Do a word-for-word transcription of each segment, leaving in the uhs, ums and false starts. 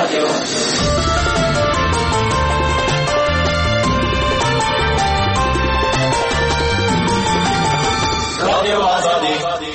رادیو آزادی.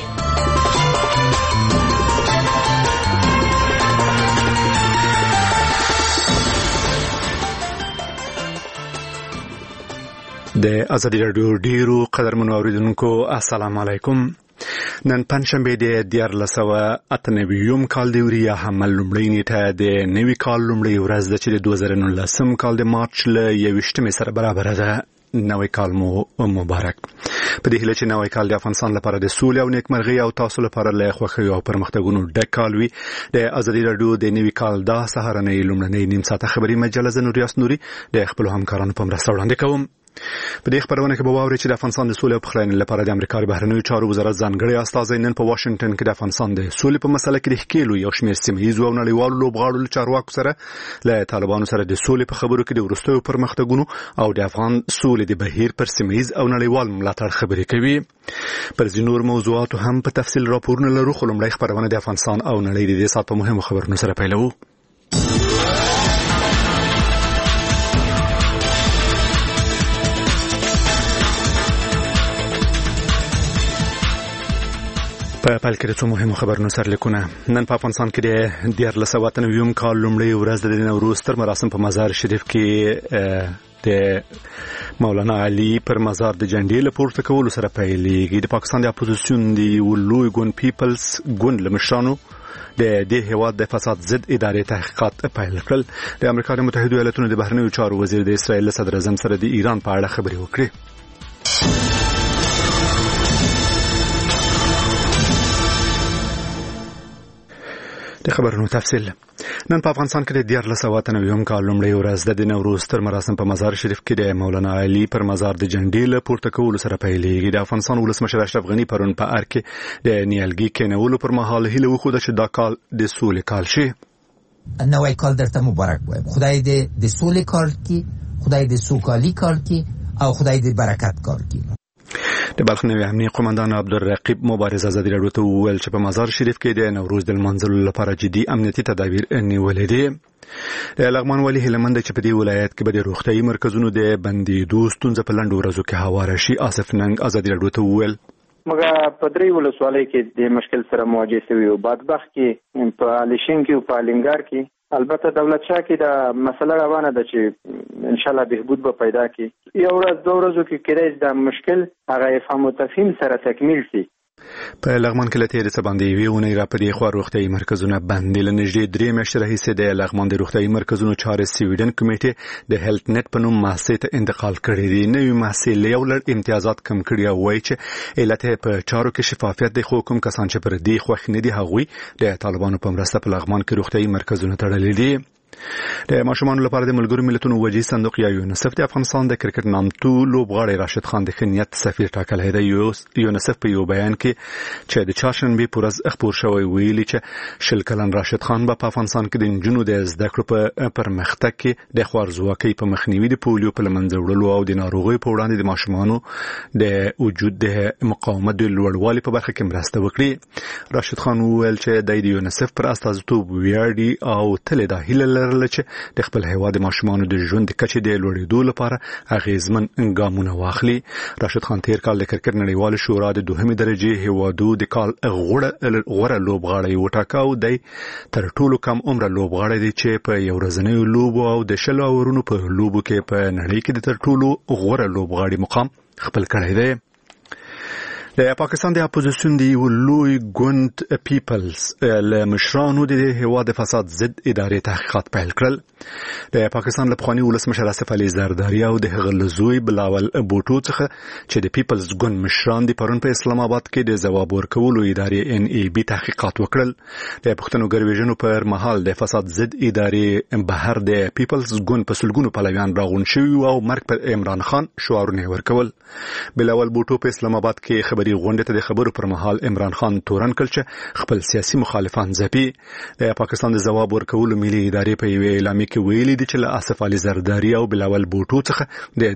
د ازادي راډیو ډیرو قدرمنو اوریدونکو السلام علیکم. نن پنځشنبه د دیارلس سوه اته نوي کال د وریا حمل لومړۍ نیټه د نوي کال لومړۍ ورځ ده چې د دوه زره نولسم کال د مارچ له یویشتمې سره برابره ده. نوی کال مو مبارک. په دې هیله چې نوی کال د افغانستان لپاره د سولې او نیکمرغۍ او تاسو لپاره له خوښۍ او پرمختګونو ډک کال وي. د ازادي راډیو د نوي کال دا سهارنۍ لومړنۍ نیم ساعته خبري مجله زه نوریاس نوري د خپل همکارانو په مرسته وړاندې کوم. په دې خبرونه کې به واورئ چې د افغانستان د سولې او پخلاینې لپاره د امریکا د بهرنیو چارو وزارت ځانګړی استازی نن په واشنگټن کې د افغانستان د سولې په مسله کې د ښکېلو یو شمېر سیمه ییزو او نړیوالو لوبغاړو له چارواکو سره له طالبانو سره د سولې په خبرو کې د وروستیو پرمختګونو او د افغان سولې د بهیر پر سیمه ییز او نړیوال ملاتړ خبرې کوي. پر ځینو نور موضوعاتو هم په تفصیل راپورونه لرو، خو لومړی خبرونه د افغانستان او نړۍ د دې ساعت په مهمو خبرونو سره پیلوو. په پیل کې د څو مهمو خبرونو سرلیکونه. نن په افغانستان کې د دیارلس سوه اته نوي کال لومړۍ ورځ د نوروز تر مراسم په مزار شریف کې د مولانا علي پر مزار د جنډې له پورته کولو سره پیلېږي. د پاکستان د اپوزیسیون د یو لوی ګوند پیپلز ګوند له مشرانو د دې هیواد د فساد ضد ادارې تحقیقات پیل کړل. د امریکا د متحده ایالاتونو د بهرنیو چارو وزیر د اسرائیل صدر اعظم سره د ایران په اړه خبرې وکړې. د خبرونو تفصیل. نن په افغانستان کې د دیارلس سوه اته نوي کال لومړۍ ورځ د نوروز تر مراسم په مزار شریف کې د مولانا علي پر مزار د جنډې له پورته کولو سره پیلېږي. د افغانستان ولسمشر اشرف غني پرون په ار کې د نیالګي کینولو پر مهال هیله وښوده چې دا کال د سولې کال شي. نوی کال درته مبارک وایم. خدای دې د سولې کال کړي، خدای دې سوکالي کال کړي او خدای دې برکت کال کړي. د بلخ نوي امنیه قومندان عبدالرقیب مبارز ازادي راډیو ته وویل چې په مزار شریف کې د نوروز د لمانځلو لپاره جدي امنیتي تدابیر نیولې دي. د لغمان والي هیلمند چې په دې ولایت کې به د روغتیايي مرکزونو د بندېدو ستونزه په لنډو ورځو کې هواره شي. آصف ننګ ازادي راډیو ته وویل موږ په درې ولسوالۍ کې د مشکل سره مواجه شوي یو. بادبخت کې، په الیشین کې او په الینګار کې. البته دولت شاه کې دا مسله روانه ده چې ان شاء الله بهبود به پیدا کړي. یو ورځ دوه ورځو کې کېدای دا مشکل هغه افهام او تفهیم سره تکمیل شي. په لغمان کې له تېرې څه باندې یوې اونۍ راپدې خوا روغتیايي مرکزونه بندې. له نږدې درې میاشتې راهیسې د لغمان د روغتیايي مرکزونو چارې سویډن کمیټې د هیلت نت په نوم مؤسسې ته انتقال کړې دي. نوې مؤسسې له یو لړ امتیازات کم کړي او وایي چې علت یې په چارو کې شفافیت دی، خو کوم کسان چې پر دې خوښ نه دي هغوی د طالبانو په مرسته په لغمان کې روغتیايي مرکزونه تړلي دي. د ماشومانو لپاره د ملګرو ملتونو وجهي صندوق یا یونیسف د افغانستان د کرکټ نامتو لوبغاړی راشد خان د ښه نیت سفیر ټاکلی دی. یونیسف په یو بیان کې چې د چهارشنبې په ورځ خپور شوی ویلي چې شل کلن راشد خان به په افغانستان کې د نجونو د زده کړو په پرمختګ کې د خوارځواکۍ په مخنیوي، د پولیو په له منځه وړلو او د ناروغیو په وړاندې د ماشومانو د وجود د مقاومت د لوړوالي په برخه کې مرسته وکړي. راشد خان وویل چې د یونیسف پر استازیتوب ویاړي او تل د هیله لرله چې د خپل هیواد د ماشومانو د ژوند د کچې د لوړېدو لپاره اغیزمن ګامونه واخلي. راشد خان تیر کال د کرکټ نړیوال شورا د دوهمې درجې هیوادو د کال غوره لوبغاړی وټاکه او دی تر ټولو کم عمره لوبغاړی دی چې په یو ورځنیو لوبو او د شلو اورونو په لوبو کې په نړۍ کې د تر ټولو غوره لوبغاړي مقام خپل کړی دی. د پاکستان د اپوزیسیون د یو لوی ګوند پیپلز له مشرانو د هیواد د فساد ضد ادارې تحقیقات پیل کړل. د پاکستان له پخواني ولسمشر آصف علي زرداري او د هغه له زوی بلاول بوټو څخه چې د پیپلز ګوند مشران د پرون په اسلام آباد کې د ځواب ورکولو ادارې ان ای بي تحقیقات وکړل. د پښتنو ګرویژنو پر مهال د فساد ضد ادارې بهر د پیپلز ګوند په سلګونو پلویان راغون شوي او مرګ پر عمران خان شعارونه ورکول. بلاول بوټو په اسلام آباد کې خبري غونډه ته د خبرو پر مهال عمران خان تورن کړ چې خپل سیاسي مخالفان ځپي. د پاکستان د ځواب ورکولو ملي ادارې په یوه اعلامیه کې ویلي دي چې له آصف علي زرداري او بلاول بوټو څخه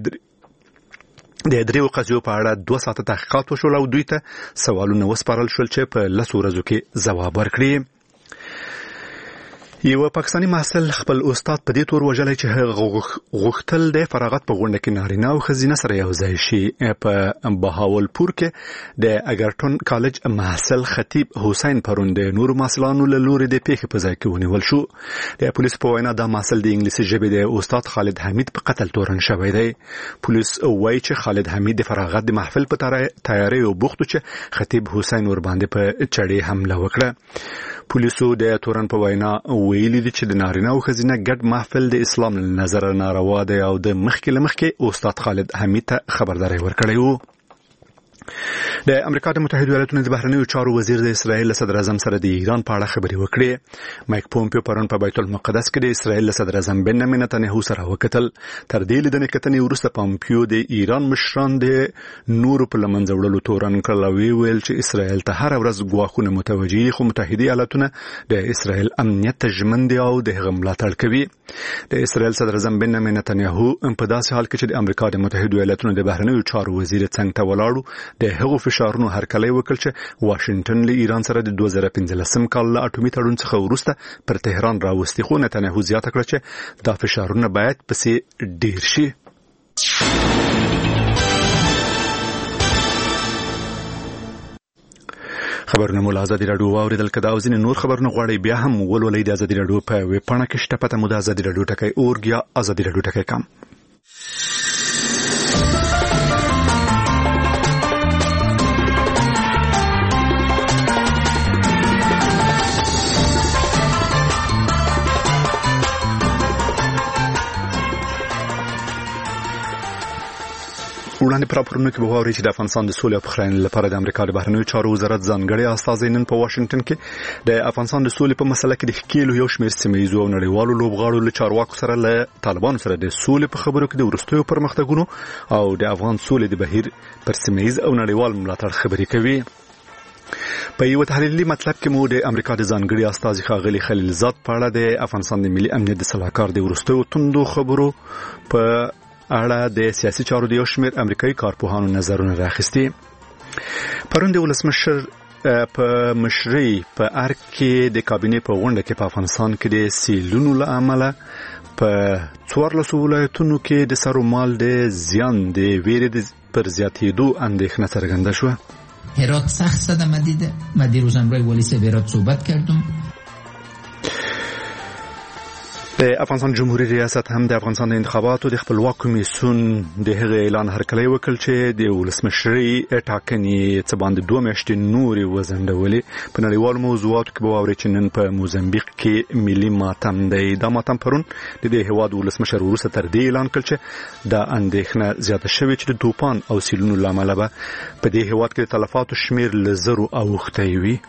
د د دریو قضیو په اړه دوه ساعته تحقیقات وشول او دوی ته سوالونه وسپارل شول چې په لسو ورځو کې ځواب ورکړي. یو پاکستانی محصل خپل استاد په دې تور وجلای چې غوښتل د فراغت په غونډه کې نارینه او ښځینه سره یو ځای شي. په بهاولپور کې د اګرټون کالج محصل خطیب حسین پرون د نور محصلانو له لوري د پیښې په ځای کې ونیول شو. د پولیس په وینا دا محصل د انګلیسي ژبې د استاد خالد حمید په قتل تورن شوی دی. پولیس وایي چې خالد حمید د فراغت د محفل په تیاری او بوختو چې خطیب حسین ور باندې په چړې حمله وکړه. پولیسو د تورن په وینا ویلي دي چې د نارینه او ښځینه ګډ محفل د اسلام له نظره ناروا دی او د مخکې له مخکې استاد خالد حمید ته خبرداری ورکړی و. د امریکا د متحده ایالاتو د بهرنیو چارو وزیر د اسرائیل صدر اعظم سره د ایران په اړه خبرې وکړې. مایک پومپیو پرون په بیت المقدس کې د اسرائیل صدر اعظم بنیامین نتنیاهو سره وکتل. تر دې لیدنې کتنې وروسته پومپیو د ایران مشران د نور په لمنځه وړلو تورن کړل او ویل چې اسرائیل ته هر ورځ ګواښونه متوجه دي، خو متحده ایالاتونه د اسرائیل امنیت ته ژمن دي او د هغه ملاتړ کوي. د اسرائیل صدر اعظم بنیامین نتنیاهو په داسې حال کې چې د امریکا د متحده ایالاتو د بهرنیو چارو وزیر څنګ ته ولاړو د هغو فشارونو هرکلی وکړ چې واشنگټن له ایران سره د دوه زره پنځلسم کال له اټومي تړون څخه وروسته پر تهران راوستي، خو نتنیاهو زیاته کړه چې دا فشارونه باید پسې ډیر شي. خبرونه مو له ازادي راډیو واوریدل. که دا او ځینې نور خبرونه غواړئ بیا هم ولولئ د ازادي راډیو په ویب پاڼه کې شته. پته مو د ازادي راډیو ټکی اورګ یا ازادي راډیو ټکی کام. وړاندې پراپورونه کې به واورئ چې د افغانستان د سولې او پخلاینې لپاره د امریکا د بهرنیو چارو وزارت ځانګړی استازی نن په واشنگټن کې د افغانستان د سولې په مسله کې د ښکېلو یو شمېر سیمه ییزو او نړیوالو لوبغاړو له چارواکو سره له طالبانو سره د سولې په خبرو کې د وروستیو پرمختګونو او د افغان سولې د بهیر پر سیمه ییز او نړیوال ملاتړ خبرې کوي. په یو تحلیلي مطلب کې مو د امریکا د ځانګړي استازي ښاغلي خلیلزاد په اړه د افغانستان د ملي امنیت د سلاکار د وروستیو توندو خبرو په اړه د سیاسي چارو د یو شمېر امریکایي کارپوهانو نظرونه راخیستي. پرون د ولسمشر په مشرۍ په ارګ کې د کابینې په غونډه کې په افغانستان کې د سیلونو له امله په څوارلسو ولایتونو کې د سرو مال د زیان د ویرې پر زیاتېدو اندېښنه څرګنده شوه. هرات سخت صدمه دیده. من دیروز همراه والی هرات صحبت کردم. د افغانستان جمهوریت ریاست هم د افغانستان د انتخاباتو د خپلواک کمیسیون د هغه اعلان هرکلی وکړ چې د ولسمشرۍ ټاکنې څه باندې دوه میاشتې نورې وځنډولې. په نړیوالو موضوعاتو کې به واورئ چې نن په موزمبیق کې ملي ماتم دی. دا ماتم پرون د دې هېواد ولسمشر وروسته تر دې اعلان کړ چې دا اندېښنه زیاته شوې چې د توپان او سیلونو له امله به په دې هېواد کې د تلفاتو شمېر له زرو اوښتی وي.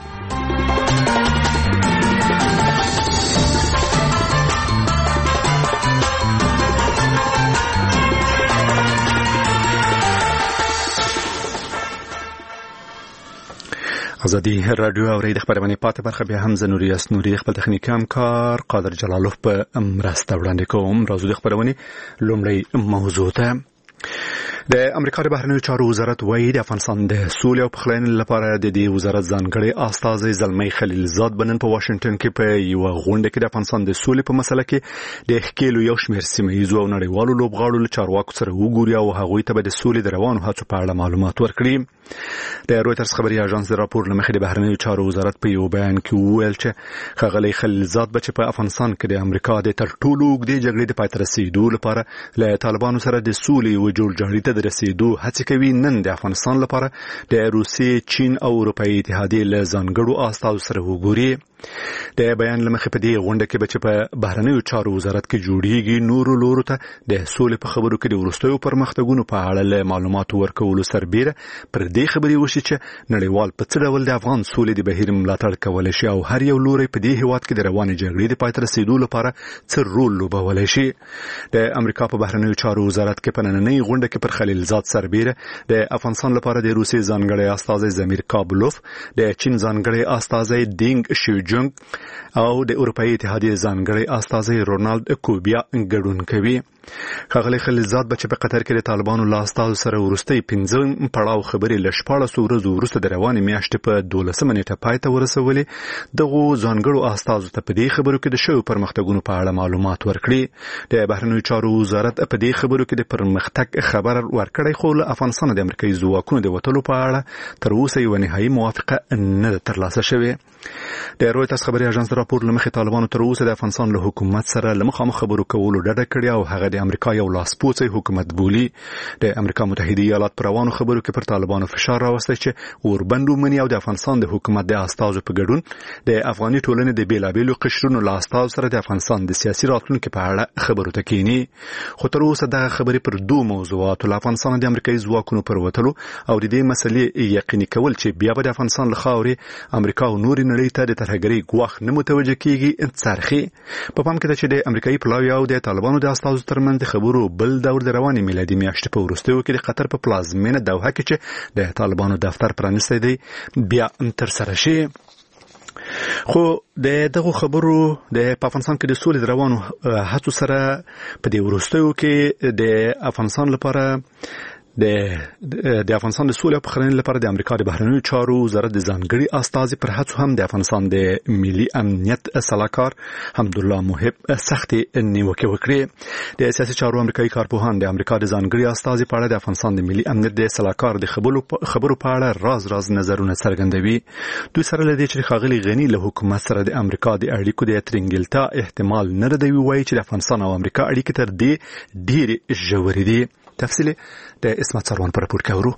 ازادي راډیو اوري د خبرونه پاتې برخه بیا هم زنوري اسنوري خپل تخنیکي همکار قادر جلالوف په مرسته وړاندې کوم. راځو د خبرونه لومړی موضوع ته. د امریکا د بهرنیو چارو وزارت وایي د افغانستان د سولې او پخلاینې لپاره د دې وزارت ځانګړی استازی زلمی خلیلزاد بنن په واشنگټن کې په یو غونډه کې د افغانستان د سولې په مسله کې د ښکېلو یو شمېر سیمه ییزو او نړیوالو لوبغاړو له چارواکو سره وګوري او هغوی ته به د سولې د روانو هڅو په اړه معلومات ورکړي. د رويټرز خبري اژانس د راپور له مخې د بهرنیو چارو وزارت په یو بیان کې وویل چې ښاغلی خلیلزاد به چې په افغانستان کې د امریکا د تر ټولو اوږدې جګړې د پای ته رسېدو لپاره له طالبانو سره د سولې یوه جوړجاړي ته د رسېدو هڅې کوي. نن د افغانستان لپاره د روسیې، چین او اروپایي اتحادیې له ځانګړو استازو سره وګوري. د بیان لمخې په دې غونډه کې به چې په بهرنیو چارو وزارت کې جوړیږي نورو لورو ته د سولې په خبرو کې د وروستیو پرمختګونو په اړه له معلوماتو ورکولو سربیره پر دې خبرې وشي چې نړیوال په څه ډول د افغان سولې د بهیر ملاتړ کولی شي او هر یو لوری په دې هیواد کې د روانې جګړې د پای ته رسېدو لپاره څه رول لوبولی شي. د امریکا په بهرنیو چارو وزارت کې په نننۍ غونډه کې پر خلیلزاد سربیره د افغانستان لپاره د روسیې ځانګړی استازی زمیر کابلوف، د چین ځانګړی استازی دینګ شیجونګ او د اروپایي اتحادیې ځانګړی استازی رونالد کوبیا ګډون کوي. ښاغلی خلیلزاد به چې په قطر کې د طالبانو له استازو سره وروستۍ پنځم پړاو خبرې له شپاړسو ورځو وروسته د روانې میاشتې په دولسمه نیټه پای ته ورسولې، دغو ځانګړو استازو ته په دې خبرو کې د شویو پرمختګونو په اړه معلومات ورکړي. د بهرنیو چارو وزارت په دې خبرو کې د پرمختګ خبر ورکړی، خو له افغانستان د امریکایي ځواکونو د وتلو په اړه تر اوسه یوه نهایي موافقه نه ده ترلاسه شوې. د رویټرز خبري اژانس راپور له مخې طالبانو تر اوسه د افغانستان له حکومت سره له مخامخ خبرو کولو ډډه کړې او هغه د امریکا یو لاسپوڅی حکومت بولي. د امریکا متحده ایالات پر روانو خبرو کې پر طالبانو فشار راوستی چې اوربند ومني او د افغانستان د حکومت د استازو په ګډون د افغاني ټولنې د بیلابیلو قشرونو له استازو سره د افغانستان د سیاسي راتلونکي په اړه خبرو ته کینی. خو تر اوسه دغه خبرې پر دوه موضوعاتو له افغانستان د امریکایي ځواکونو پر وتلو او د دې مسلې یقیني کول چې بیا به د افغانستان له خاورې امریکا او نورې نړۍ ته د ترهګرۍ ګواښ نه متوجه کیږي څرخي. په پام کې ده چې د امریکایي پلاوي او د طالبانو د استازو ترمنځ د خبرو بل دور د روانې میلادي میاشتې په وروستیو کې د قطر په پلازمینه دوحه کې چې د طالبانو دفتر پرانیستی دی بیا ترسره شي. خو د دغه خبرو د افغانستان کې د سولې د روانو هڅو سره په دې وروستیو کې د افغانستان لپاره د د افغانستان د سولې او پخلاینې لپاره د امریکا د بهرنیو چارو وزارت د ځانګړي استازي پر هڅو هم د افغانستان د ملي امنیت سلاکار حمدالله محب سختې نیوکې وکړې. د سیاسي چارو امریکایي کارپوهان د امریکا د ځانګړي استازي په اړه د افغانستان د ملي امنیت د سلاکار د خبرو خبرو په اړه راز راز نظرونه څرګندوي. دوی سره لدی چې ښاغلي غني له حکومت سره د امریکا د اړیکو د ترنګلتا احتمال نه ردوي، وایي چې د افغانستان او امریکا اړیکې تر دې ډېرې ژورې دي. تفصیل د اسمت سروان پر راپور کې ورو.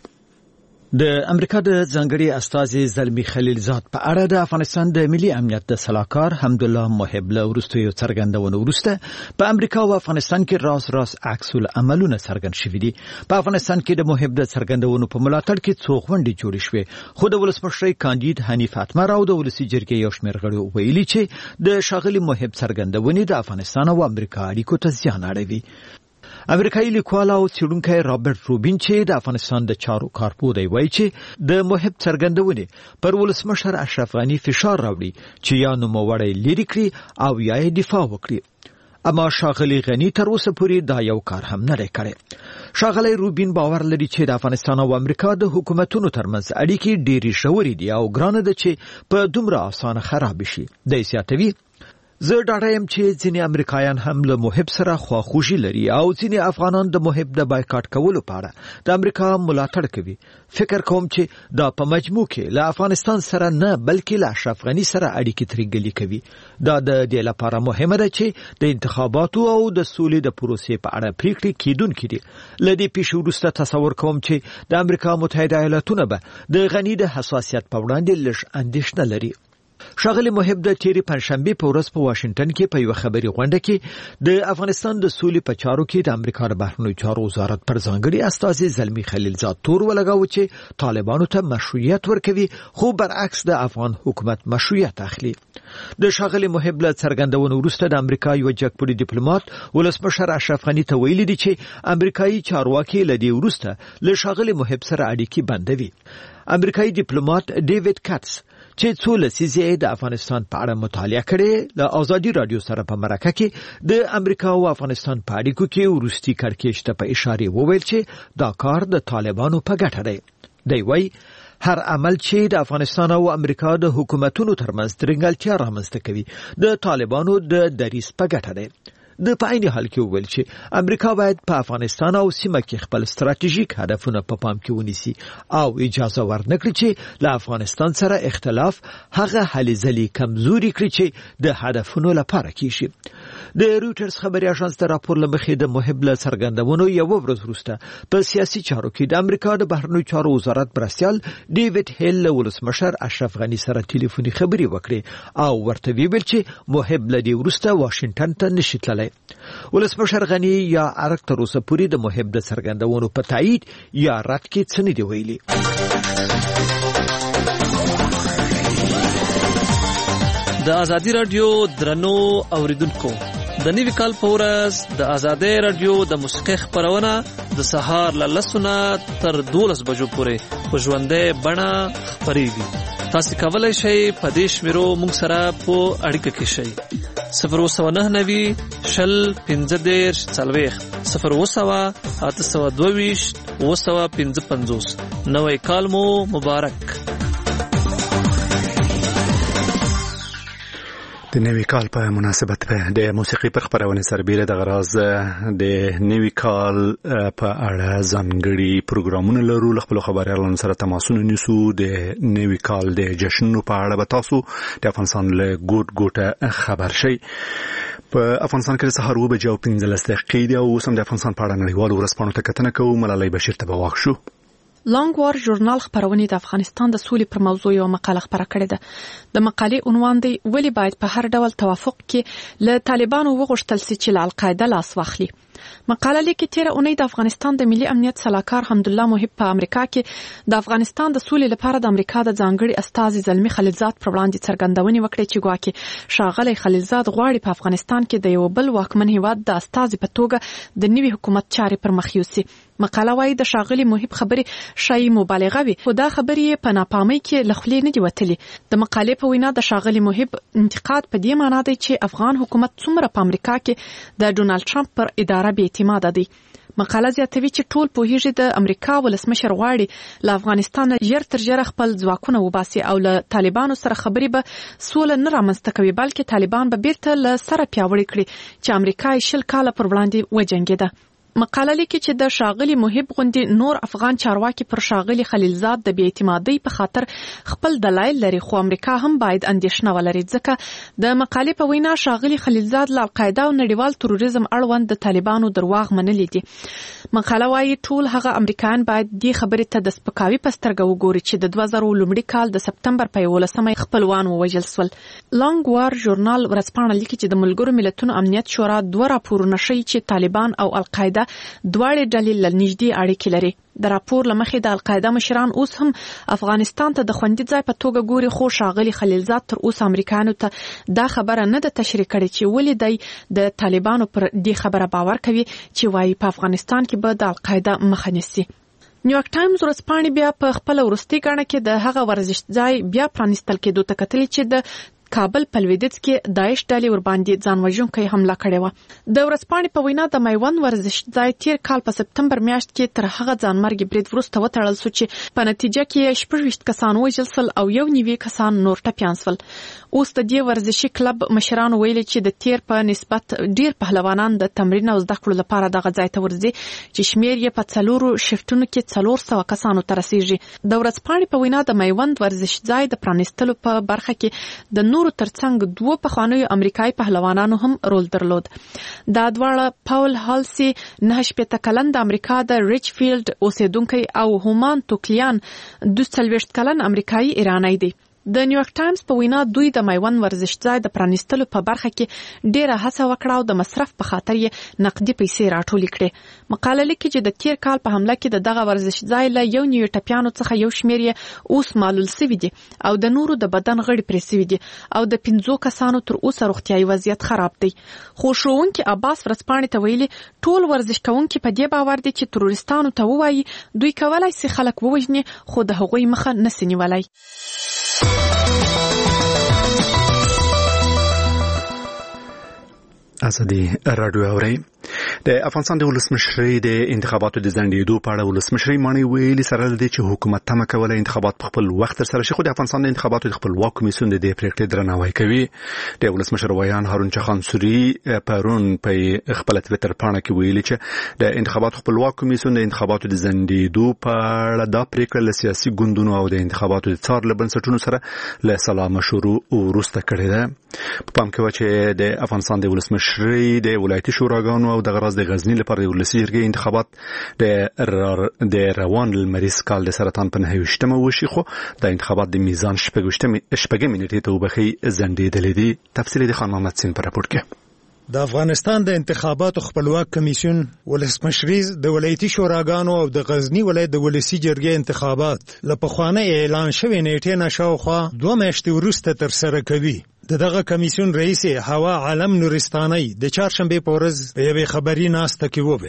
د امریکا د ځانګړي استازي زلمی خلیلزاد په اړه د افغانستان د ملي امنیت د سلاکار حمدالله محب له وروستیو څرګندونو وروسته په امریکا او افغانستان کې راز راز عکس العملونه څرګند شوي دي. په افغانستان کې د محب د څرګندونو په ملاتړ کې څو غونډې جوړې شوې، خو د ولسمشر کاندید حنیف اتمر او د ولسي جرګې یو شمېر غړو ویلي چې د ښاغلي محب څرګندونې د افغانستان او امریکا اړیکو ته زیان اړوي. امریکایي لیکوال او څېړونکی رابرټ روبین چې د افغانستان د چارو کارپوه دی وایي چې د محب څرګندونې پر ولسمشر اشرف غني فشار راوړي چې یا نوموړی لرې کړي او یا یې دفاع وکړي. اما ښاغلي غني تر اوسه پورې دا یو کار هم نه دی کړی. ښاغلی روبین باور لري چې د افغانستان او امریکا د حکومتونو ترمنځ اړیکې ډېرې ژورې دي او ګرانه ده چې په دومره اسانه خراب شي. دی زیاتوي زه ډاډه یم چې ځینې امریکایان هم له محب سره خواخوږي لري او ځینې افغانان د محب د بایکاټ کولو په اړه د امریکا ملاتړ کوي. فکر کوم چې دا په مجموع کې له افغانستان سره نه بلکې له اشرف غني سره اړیکې ترنګلي کوي. دا د دې لپاره مهمه ده چې د انتخاباتو او د سولې د پروسې په اړه پریکړې کیدونکې دي. له دې پیښې وروسته تصور کوم چې د امریکا متحده ایالاتونه به د غني د حساسیت په وړاندې لږ اندېښنه لري. ښاغلي محب د تیرې پنځشنبې په ورځ په واشنگټن کې په یوه خبري غونډه کې د افغانستان د سولې په چارو کې د امریکا د بهرنیو چارو وزارت پر ځانګړي استازي زلمی خلیلزاد تور ولګاوه چې طالبانو ته مشروعیت ورکوي، خو برعکس د افغان حکومت مشروعیت اخلي. د ښاغلي محب له څرګندونو وروسته د امریکا یو جګپوړي ډیپلوماټ ولسمشر اشرف غني ته ویلي دي چې امریکایي چارواکي له دې وروسته له ښاغلي محب سره اړیکې بندوي. امریکایي ډیپلوماټ ډیوډ کاتس چې څو لسیزې د افغانستان په اړه مطالعه کړې له آزادي رادیو سره په مرکه کې د امریکا او افغانستان په اړیکو کې وروستي کړکېچ ته په اشاره وویل چې دا کار د طالبانو په ګټه دی. دی وایي هر عمل چې د افغانستان او امریکا د حکومتونو ترمنځ ترنګلتیا رامنځته کوي د طالبانو د دریځ په ګټه دی. د په عین حال کې وویل چې امریکا باید په افغانستان او سیمه کې خپل ستراتیژیک هدفونه په پام کې ونیسي او اجازه ورنکړي چې له افغانستان سره اختلاف هغه هلې ځلې کمزوري کړي چې د هدفونو لپاره کیږي. د رویټرز خبري اژانس د راپور لمخې د محب له څرګندونو یو ورځ وروسته په سیاسي چارو کې د امریکا د بهرنیو چارو وزارت مرستیال ډیوډ هیل له ولسمشر اشرف غني سره ټلیفوني خبري وکړي او ورته ویل چې محب له دې وروسته واشنگټن ته نشي تللی. ولسمشر غني یا ارګ تر اوسه پورې د محب د څرګندونو په تایید یا رد کې څه نه دی ویلي. د ازادي رادیو درنو اوریدونکو، د نوي کال په ورځ د ازادي رادیو د موسیقي خبرونه د سهار له لسونه تر دولس بجو پورې په ژوندۍ بڼه خپرېږي. تاسو کولای شئ په دې شمیرو موږ سره په اړیکه کې شئ. صفر اوسه نه نوي شل پنځه دېرش څلوېښت صفر اوسه اته سوه دوه ویشت اوه سوه پنځه پنځوس. نوی کال مو مبارک. د نوي کال په مناسبت په د موسیقي پر خبرونه سربېره د غراز د نوي کال په اړه ځانګړي پروګرامونه لرو. خپل خبريالانو سره تماسونه نیسو. د نوي کال د جشنونو په اړه به تاسو د افغانستان له ګوټ ګوټه خبر شئ. په افغانستان کې سهار و بجو پنځلس دقیقې دی او سم د افغانستان په اړه نړیوالو ورځپاڼو ته کتنه کوو. ملالۍ بشیر ته به واښو. لانګ وار ژورنال خبرونه د افغانستان د سولې پر موضوع یو مقاله خبره کړې ده. د مقالې عنوان دی ولی باید په هر ډول توافق کې له طالبانو وغوښتل شي چې له القاعده لاس واخلي. مقاله لیکي تیر اونۍ د افغانستان د ملي امنیت سلاکار حمدالله محب په امریکا کې د افغانستان د سولې لپاره د امریکا د ځانګړي استازي زلمی خلیلزاد پر وړاندې څرګندونې وکړې چې ګواکې ښاغلی خلیلزاد غواړي په افغانستان کې د یو بل واکمن هیواد د استازي په توګه د نوي حکومت چارې پر مخ یوسي. مقاله وايي د ښاغلي محب خبرې شایي مبالغه وي، خو دا خبرې په ناپامۍ کې له خولې نه دي وتلي. د مقالې په وینا د ښاغلي محب انتقاد په دې معنی دی چې افغان حکومت څومره په امریکا کې د ډونالد ټرمپ پر اداره بې اعتماده دی. مقاله زیاتوي چې ټول پوهیږي د امریکا ولسمشر غواړي له افغانستان ژر تر ژره خپل ځواکونه وباسي او له طالبانو سره خبرې به سوله نه رامنځته کوي، بلکې طالبان به بیرته له سره پیاوړي کړي چې امریکا یې شل کاله پر وړاندې وجنګېده. مقاله لیکي چې د ښاغلي محب غوندي نور افغان چارواکي پر ښاغلي خلیلزاد د بې اعتمادۍ په خاطر خپل دلایل لري، خو امریکا هم باید اندېښنه ولري ځکه د مقالې په وینا ښاغلي خلیلزاد له القاعده او نړیوال تروریزم اړوند د طالبانو درواغ منلي دي. مقاله وايي ټول هغه امریکایان باید دې خبرې ته د سپکاوي په سترګه وګوري چې د دوه زره لومړي کال د سپتمبر په یولسمه خپلوان ووژل شول. لانګ وار ژورنال ورځپاڼه لیکي چې د ملګرو ملتونو امنیت شورا دوه راپورونه ښیي چې طالبان او القاعده دواړه ډلې له نږدې اړیکې لري. د راپور لمخې د القاعده مشران اوس هم افغانستان ته د خوندي ځای په توګه ګوري، خو ښاغلي خلیلزاد تر اوسه امریکایانو ته دا خبره نه ده تشریح کړې چې ولې دی د طالبانو پر دې خبره باور کوي چې وايي په افغانستان کې به د القاعده مخه نیسي. نیویارک ټایمز ورځپاڼې بیا په خپل وروستي ګڼه کې د هغه ورزش ځای بیا پرانیستل کېدو ته کتلې چې د کابل په لویدیځ کې داعش ډلې ور باندې ځان وژونکې حمله کړې و. د ورځپاڼې په وینا د میوند ورزش ځای تیر کال په سپتمبر میاشت کې تر هغه ځانمرګي برید وروسته وتړل شو چې په نتیجه کې شپږ ویشت کسان وژل شول او یو نیوي کسان نور ټپیان شول. اوس د دې ورزشي کلب مشرانو ویلي چې د تیر په نسبت ډیر پهلوانان د تمرین او زده کړو لپاره دغه ځای ته ورځي چې شمیر یې په څلورو شفټونو کې څلور سوه کسانو ته رسیږي. د ورځپاڼې په وینا د میوند ورزش ځای د پرانیستلو په برخه کې د نورو ترڅنګ دوه پخوانیو امریکایي پهلوانانو هم رول درلود. دا دواړه پاول هالسي نه شپېته کلن د امریکا د ریچفیلډ اوسیدونکي او هومان توکلیان دوه څلوېښت کلن امریکایي ایرانی دی. د نیویارک ټایمز په وینا دوی د میوند ورزش ځای د پرانیستلو په برخه کې ډیره هڅه وکړه او د مصرف په خاطر یې نقدي پیسې راټولې کړې. مقاله لیکي چې د تیر کال په حمله کې د دغه ورزش ځای له یو نیو ټپیانو څخه یو شمیر یې اوس معلول شوي دي او د نورو د بدن غړي پرې شوي دي او د پنځو کسانو تر اوسه روغتیايي وضعیت خراب دی. خو ښوونکي عباس ورځپاڼې ته ویلي ټول ورزش کوونکي په دې باور دي چې تروریستانو ته ووایي دوی کولای شي خلک ووژني، خو د هغوی مخه نشي نیولای. ازادي رادیو اوري. د افغانستان د ولسمشرۍ د انتخاباتو د ځنډېدو په اړه ولسمشرۍ مانی ویلي سره د چې حکومت تمه کوله انتخابات په خپل وخت سره شي، خو د افغانستان د انتخاباتو د خپلواک کمیسیون د دې پریکړې درناوی کوي. د ولسمشر ویان هارون چخانسوري پرون په خپل تویتر باندې کې ویلي چې د انتخاباتو خپلواک کمیسیون د انتخاباتو د ځنډېدو په اړه د پریکړې له سیاسي ګوندونو او د انتخاباتو د څار له بنسټونو سره له سلا مشورو ورسته کړې ده. په پام کې و چې د افغانستان د ولسمشرۍ د ولایتي شوراګانو او د غرض د غزنی لپاره د ولسی جرګې انتخابات د د روان لمریز کال د سرطان په نهویشتمه وشي، خو د انتخابات د میزان شپږشتمه شپږمه نیټې ته وبخي زندېدلې دي. تفصیل د خان محمد سین پر راپور کې. د افغانستان د انتخاباتو خپلواک کمیسیون ولسمشریز د ولایتي شوراګانو او د غزنی ولایت د ولسی جرګې انتخابات لپخوانه اعلان شوی نیټه نشاوخوا دوه میاشتې وروسته تر سره کوي. دغه کمیسیون رئیس هوا عالم نورستاني د چهارشنبه په ورځ په یوه خبري ناسته کې وویل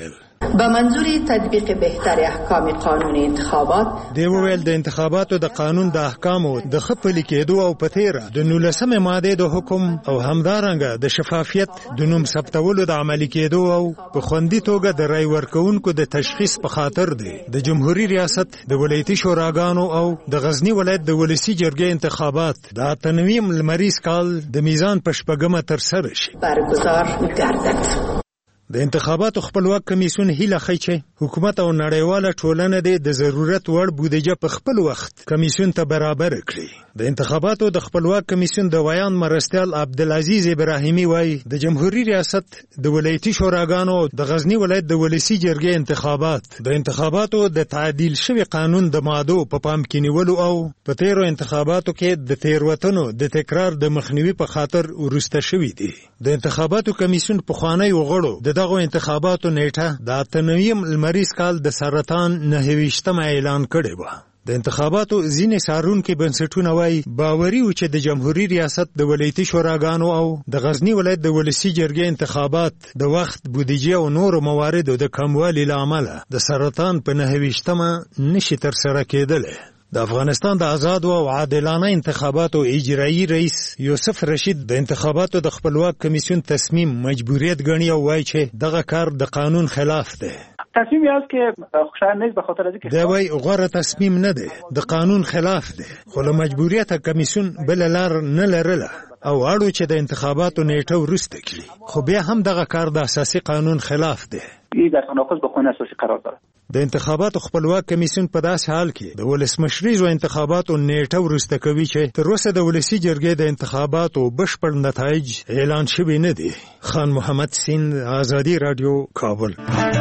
به منظور تطبیق بهتر احکام قانون انتخابات. دی وویل د انتخاباتو د قانون د احکامو د ښه پلي کېدو او په تیره د نولسمې مادې د حکم او همدارنګه د شفافیت د نوم ثبتولو د عملي کېدو او په خوندي توګه د رای ورکوونکو د تشخیص په خاطر دی د جمهوریت ریاست د ولایتي شوراګانو او د غزنی ولایت د ولسی جرګې انتخابات د اتنویم لمریز کال د میزان په شپږمه ترسره شي. برگزار گردد. د انتخاباتو خپلواک کمیسیون هیله کوي چې حکومت او نړیواله ټولنه د ضرورت وړ بودیجه په خپل وخت کمیسیون ته برابر کړي. د انتخاباتو د خپلواک کمیسیون د ویان مرستیال عبدالعزیز ابراهیمی وایي د جمهوریت ریاست د ولایتي شوراګانو د غزنی ولایت د ولسی جرګې انتخابات د انتخاباتو د تعدیل شوی قانون د مادو په پا پام کې نیولو او په تیرو انتخاباتو کې د تیروتنو د تکرار د مخنیوي په خاطر ورسته شوی دي. د انتخاباتو کمیسیون په خوانی وغړو د دغه انتخاباتو نیټه د اتنویم لمریز کال د سرطان نهویشتمه اعلان کړې و. د انتخاباتو ځینې څارونکي بنسټونه وایي باوري و چې د جمهوریت ریاست د ولایتي شوراګانو او د غزنی ولایت د ولسی جرګې انتخابات د وخت بودیجه او نورو مواردو د کموالي له امله د سرطان په نهویشتمه نشي ترسره کېدلی. د افغانستان د آزاد او عادلانه انتخاباتو اجرایی رئیس یوسف رشید د انتخاباتو د خپلواک کمیسیون تصمیم مجبوریت ګڼي او وایي چې دغه کار د قانون خلاف دی. تصمیم یاست که خوشایند نیست به خاطر از اینکه دا وای غوړه تصمیم نه دی، د قانون خلاف دی، خو له مجبوریت کمیسیون بل لار نه لرله او اړو چې د انتخاباتو نیټه ورسته کړي، خو بیا هم دغه کار د اساسي قانون خلاف دی. این در تناقض با قانون اساسی قرار دارد. د انتخاباتو خپلواک کمیسیون په داسې حال کې د ولسمشریزو انتخاباتو نیټه ورسته کوي چې تر اوسه د ولسی جرګې د انتخاباتو بشپړ نتایج اعلان شوي نه دي. خان محمد سیند، آزادی رادیو، کابل.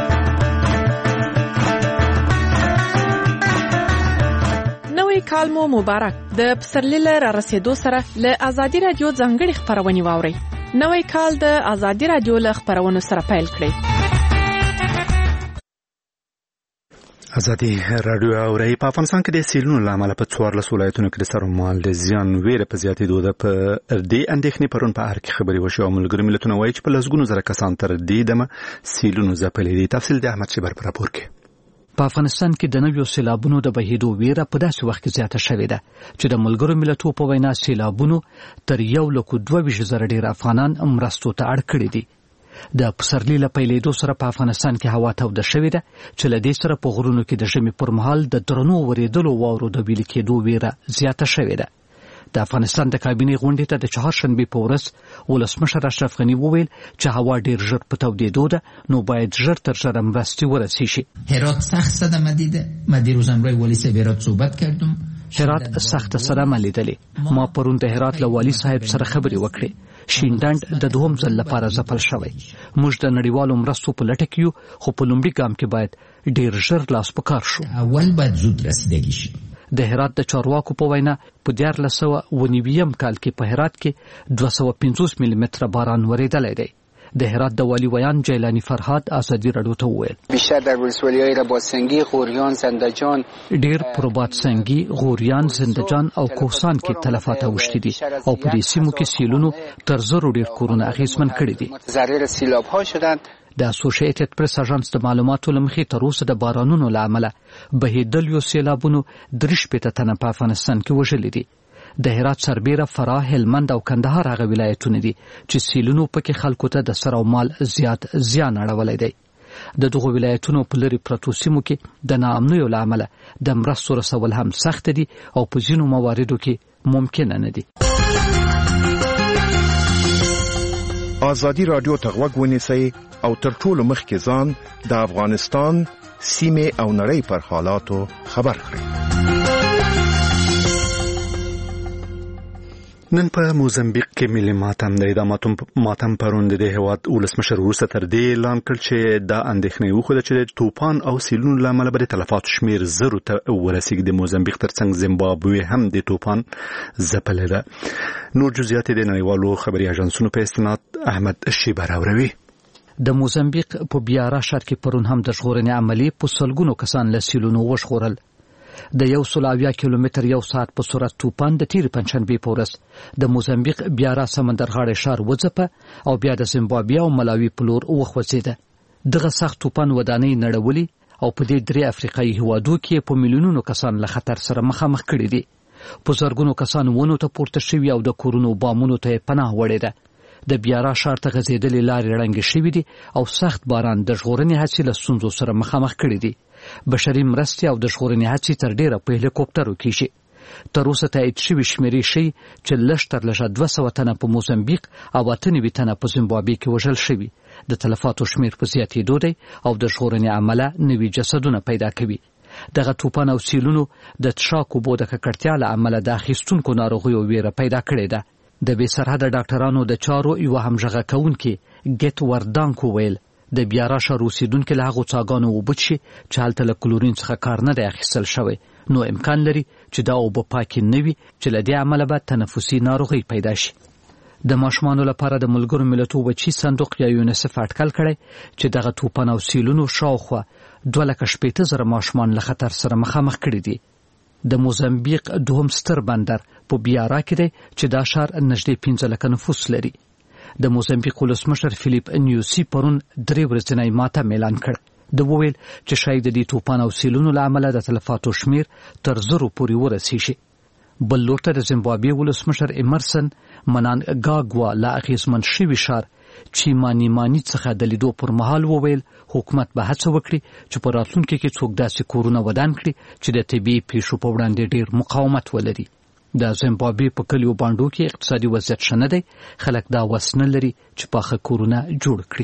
نوی کال مو مبارک. د پسرلي را رسیدو سره له آزادی رادیو ځانګړي خبرونه واوري. نوی کال د آزادی رادیو له خبرونو سره پیل کړئ. آزادی رادیو اوري په افغانستان کې د سیلونو لامل په څوارلس ولایتونو کې د سرمال د زیان ویره په زیاتېدو ده. په دې اندېښنې پرون په ارګ خبري وشو او ملګري ملتونه وایي چې په لسګونو زره کسان تر دې دمه سیلونو ځپلي دي. تفصیل د احمد شبر په راپور کې. په افغانستان کې د نویو سیلابونو د بهیدو ویره په داسې وخت کې زیاته شوې ده چې د ملګرو ملتونو په وینا سیلابونو تر یو لک دوه ویشت زره ډیر افغانان مرستو ته اړ کړي دي. د پسرلي له پیلېدو سره په افغانستان کې هوا توده شوې ده چې له دې سره په غرونو کې د ژمي پر مهال د درنو ورېدلو واورو د ویلي کېدو ویره زیاته شوې ده. د افغانستان د کابینې غونډې ته د چهارشنبې په ورځ ولسمشر اشرف غني وویل چې هوا ډېر ژر په تودېدو ده، نو باید ژر تر ژره مرستې ورسې شي. هرات سخت صدمه دیده. من دیروز همراه والی هرات صحبت کردم. هرات سخت صدمه لیدلې. ما پرون د هرات له والي صاحب سره خبرې وکړې. شینډنډ د دوهم ځل لپاره ځپل شوی. موږ د نړیوالو مرستو په لټه کې یو، خو په لومړي ګام کې باید ډېر ژر لاس په کار شو. اول باید زود رسیدګي شي. د هرات د چارواکو په وینا په دیارلس سوه اوه نوي کال کې په هرات کې دوه سوه پنځوس ملي متره باران ورېدلی دی. د هرات د والی ویان جیلانی فرهاد آزادی رادیو ته وویل بیشتر در ولسوالی‌های رباط‌سنگی، غوریان، زندجان، ډیر پر رباط‌سنگی، غوریان، زندجان او کوهستان کې تلفات اوښتي دي او په دې سیمو کې سیلونو تر زرو ډیر کورونه اغیزمن کړي دي. متضرر سیلاب‌ها شدند. د اسوسییټډ پریس اژانس د معلوماتو لمخې تر اوسه د بارانونو له امله بهیدلیو سیلابونو درې شپېته تنه په افغانستان کې وژلي دي. د هرات سربیره، فراه، هلمند او کندهار هغه ولایتونه دي چې سیلونو پکې خلکو ته د سر او مال زیات زیان اړولی دی. د دغو ولایتونو په لرې پرتو سیمو کې د ناامنیو له امله د مرستو رسول هم سخت دي او په ځینو مواردو کې ممکنه نه دي. آزادی رادیو ته غوږ ونیسئ او تر ټولو مخکې ځان د افغانستان، سیمې او نړۍ پر حالاتو خبر کړئ. نن په موزمبیق کې ملي ماتم دی. دا ماتم پرون د هېواد ولسمشر وروسته تر دې اعلان کړ چې دا اندېښنې وښوده چې د طوفان او سیلونو له امله به د تلفاتو شمېر زرو ته ورسېږي. د موزمبیق ترڅنګ زیمبابوې هم د طوفان ځپلې ده. نور جزئیات د نړیوالو خبري اژانسونو په استناد احمد شیبه راوروي. د موزمبیق په بیارا ښار کې پرون هم د ژغورنې عملیې په سلګونو کسان له سیلونو وژغورل. د یو سل اویا کیلومتر یو ساعت په سرعت طوفان د تېرې پنجشنبې په ورځ د موزمبیق بیارا سمندرغاړی ښار وځپه او بیا د زیمبابوې او ملاوي په لور وخوځېده. دغه سخت طوفان ودانۍ نړولې او په دې درې افریقایي هیوادو کې په میلیونونو کسان له خطر سره مخامخ کړي دي. په زرګونو کسان ونو ته پورته شوي او د کورونو بامونو ته پناه وړې ده. د بیارا ښار ته غځېدلې لارې ړنګې شوي دي او سخت باران د ژغورنې هڅې له ستونزو سره مخامخ کړي دي. بشري مرستې او د ژغورنې هڅې تر ډیره په هلیکوپټرو کېږي. تر اوسه تایید شوي شمیرې ښیي چې لږ تر لږه دوه سوه تنه په موزمبیق او اته نوي تنه په زیمبابوې کې وژل شوي. د تلفاتو شمیر په زیاتېدو دی او د ژغورنې عمله نوي جسدونه پیدا کوي. دغه طوفان او سیلونو د څښاک اوبو د ککړتیا له امله د اخیستونکو ناروغیو ویره پیدا کړې ده. د بې سرحده ډاکټرانو د چارو یوه همغږه کوونکي ګیت وردانک وویل د بیارا ښار اوسېدونکي له هغو څاګانو اوبه څښي چې هلته له کلورین څخه کار نه دی اخیستل شوی، نو امکان لري چې دا اوبه پاکې نه وي چې له دې امله به تنفسي ناروغۍ پیدا شي. د ماشومانو لپاره د ملګرو ملتونو بچي صندوق یا یونیسف اټکل کړی چې دغه طوفان او سیلونو شاوخوا دوه لکه شپېته زره ماشومان له خطر سره مخامخ کړي دي. د موزمبیق دوهم ستر بندر په بیارا کې دی چې دا ښار نږدې پنځه لکه نفوس لري. د موزمبیق ولسمشر فیلیپ نیوسی پرون درې ورځنی ماتم اعلان کړ. د وویل چې شاید د دې طوفان او سیلونو له امله د تلفاتو شمیر تر زرو پورې ورسیږي. بل لور ته د زیمبابوې ولسمشر ایمرسن منانګاګوا لا اغېزمن شوي ښار چې مانی مانی څخه د لیدو پر مهال وویل حکومت به هڅه وکړي چې په راتلونکي کې څوک داسې کورونه ودان کړي چې د طبیعي پیښو په وړاندې ډیر مقاومت ولري. د زیمبابوې په کلیو بانډو کې اقتصادي وضعیت ښه نه دی، خلک دا وس نه لري چې پاخه کورونه جوړ کړي.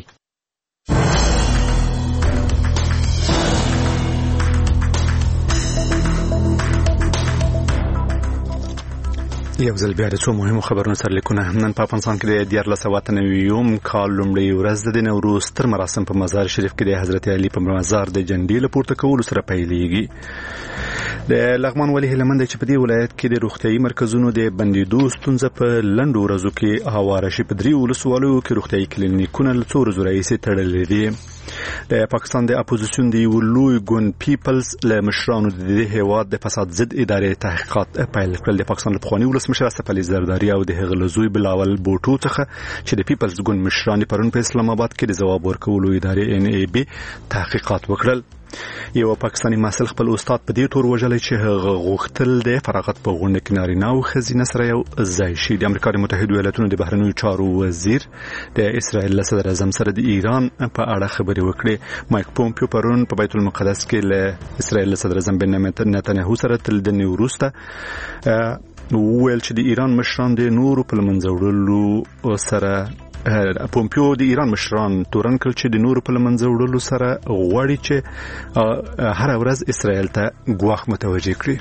یو ځل بیا د څو مهمو خبرونو سرلیکونه. نن په افغانستان کې د دیارلس سوه اته نوېم کال لومړۍ ورځ د نوروز ستر مراسم په مزار شریف کې د حضرت علي په مزار د جنډې له پورته کولو سره پیلېږي. د لغمان ولي هلمند چې په دې ولایت کې د روغتیايي مرکزونو د بندېدو ستونزه په لنډو ورځو کې هواره شي. په درې ولسوالیو کې روغتیايي کلینیکونه له څو ورځو راهیسې تړلي دي. د پاکستان د اپوزیسیون د یو لوی ګوند پیپلز له مشرانو د دې هیواد د فساد ضد ادارې تحقیقات پیل کړل. د پاکستان لخواني ولسمشر اسف علي زرداری او د هغه لزوی بلاول بوټو څخه چې د پیپلز ګوند مشران پرون په اسلام آباد کې د ځواب ورکولو ادارې ان ای بي تحقیقات وکړل. یو پاکستاني محصل خپل استاد په دې تور وژلی چې هغه غوښتل د فراغت په غونډه کې نارینه او ښځینه سره یو ځای شي. د امریکا د متحدو ایالاتونو د بهرنیو چارو وزیر د اسرائیل له صدر اعظم سره د ایران په اړه خبرې وکړې. مایک پومپیو پرون په بیت المقدس کې له اسرائیل له صدر اعظم بنیامین نتنیاهو سره تل د وروسته وویل چې د ایران مشران د نورو په منځ وړلو سره پومپیو د ایران مشران تورن کړ چې د نورو په منځ وړلو سره غواړي چې هر ورځ اسرائیل ته ګواښ متوجه کړي.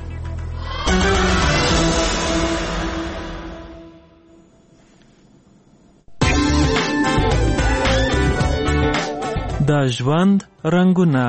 د ژوند رنګونه.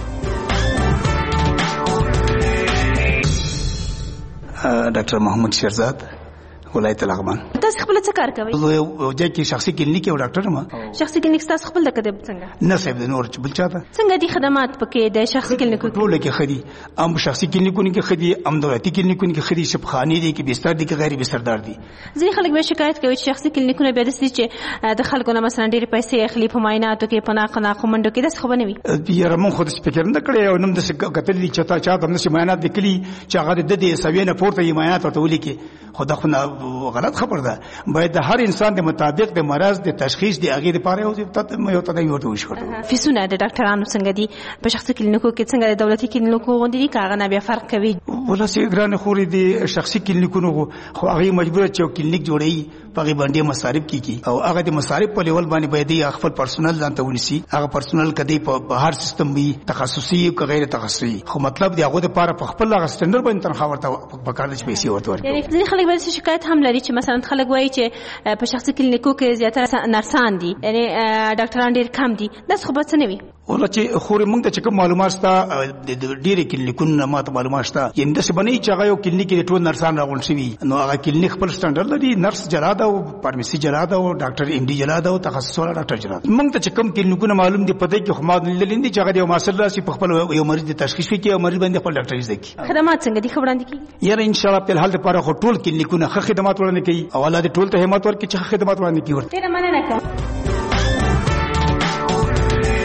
ډاکټر محمود شیرزاد، ولایت لغمان. تاسو خپل څه کار کوئ؟ زه یو ځای کې شخصي کلینیک یو ډاکټر یم. شخصي کلینیک تاسو خپل د کده څنګه؟ نه صاحب، د نور بل چاته څنګه دي خدمات پکې د شخصي کلینیکو ټول کې خدي ام شخصي کلینیکونو کې خدي ام دولتي کلینیکونو کې خدي شفخاني دي کې بستر دي کې غیر بستردار دي. ځینې خلک به شکایت کوي چې شخصي کلینیکونه به د سې چې د خلکو نه مثلا ډېر پیسې اخلي په معایناتو کې په ناقنا قومندو کې داس خو بنوي. یاره مون خو د سپیکر نه کړی او نم د کتل دي چې تا چا د نشه معاینات وکړي چې هغه د دې سوینه پورته یې معاینات ورته ولیکي. خدا خو غلط خبر ده. باید د هر انسان د مطابق د مرض د تشخیص د هغې لپاره یو یو تدابیر ورته وشي. فیسونه د ډاکټرانو څنګه دي په شخصي کلینیکو کې څنګه د دولتي کلینیکو غوندې دي که هغه نه بیا فرق کوي؟ ولاسي ګرانې خورې د شخصي کلینیکونو خو هغې مجبوره چې یو کلینیک جوړوي په هغې باندې مصارف کېږي او هغه د مصارف په لیول باندې باید یې خپل پرسونل ځان ته ونیسي. هغه پرسونل که دی په هر سیستم وي، تخصصي که غیر تخصصي، خو مطلب د هغو دپاره په خپل هغه سټنډرډ باندې تنخواه ورته پکار ده چې پیسې ورته ورکړي. یعنې ځینې خلک به شکایت هم لري چې مثلا خلک وایي چې په شخصي کلینیکو کې زیاتره نرسان دي، یعنی ډاکټران ډېر کم دي. داسې خو به څه نه وي؟ ولا چې خوري موږ ته چې کوم معلومات شته د ډېرې کلینیکونو ماته معلومات شته، یعنې داسې به نه وي چې هغه یو کلینیک کې د ټول نرسان راغونډ شوي. نو هغه کلینیک خپل سټنډرډ لري، نرس جلا ده او فارمسي جلا ده او ډاکټر ایم ډي جلا ده او تخصص والا ډاکټر جلا ده. موږ ته چې کوم کلینیکونه معلوم دي په دې کې خو ما لیدلي دي چې هغه یو ماسټر راشي په خپل یو مریض د تشخیص وکړي او مریض باندې خپل ډاکټري زده کړي. خدمات څنګه دي ښه وړاندې کېږي؟ یاره انشاءالله په الحال دپاره خو ټول کلینیکونه ښه خدمات وړاندې کوي او الله دې ټول ته همت ورکړي چې ښه خدمات وړاندې کړي. ډېره مننه کوم.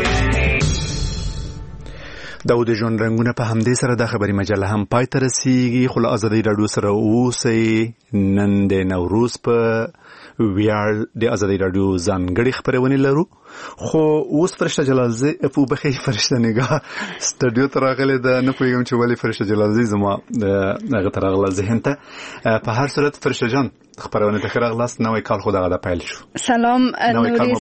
دا د ژوند رنگونه په همدې سره د خبري مجله هم پای ته رسیږي. خو له ازادي رادیو سره اوسئ. نن د نوروز په ویاړ د ازادي رادیو ځانګړي خبرونه لرو. خو اوس فرشته جلالزی په بخي فرشته نگاه استودیو ته راغله د نه پوهیږم چې ولی فرشته جلالزی زما هغه ته راغله ذهن ته. په هر صورت فرشته جان خبرونه ته راغلاست. نوې کال خو دغه د پیل شو. سلام نوري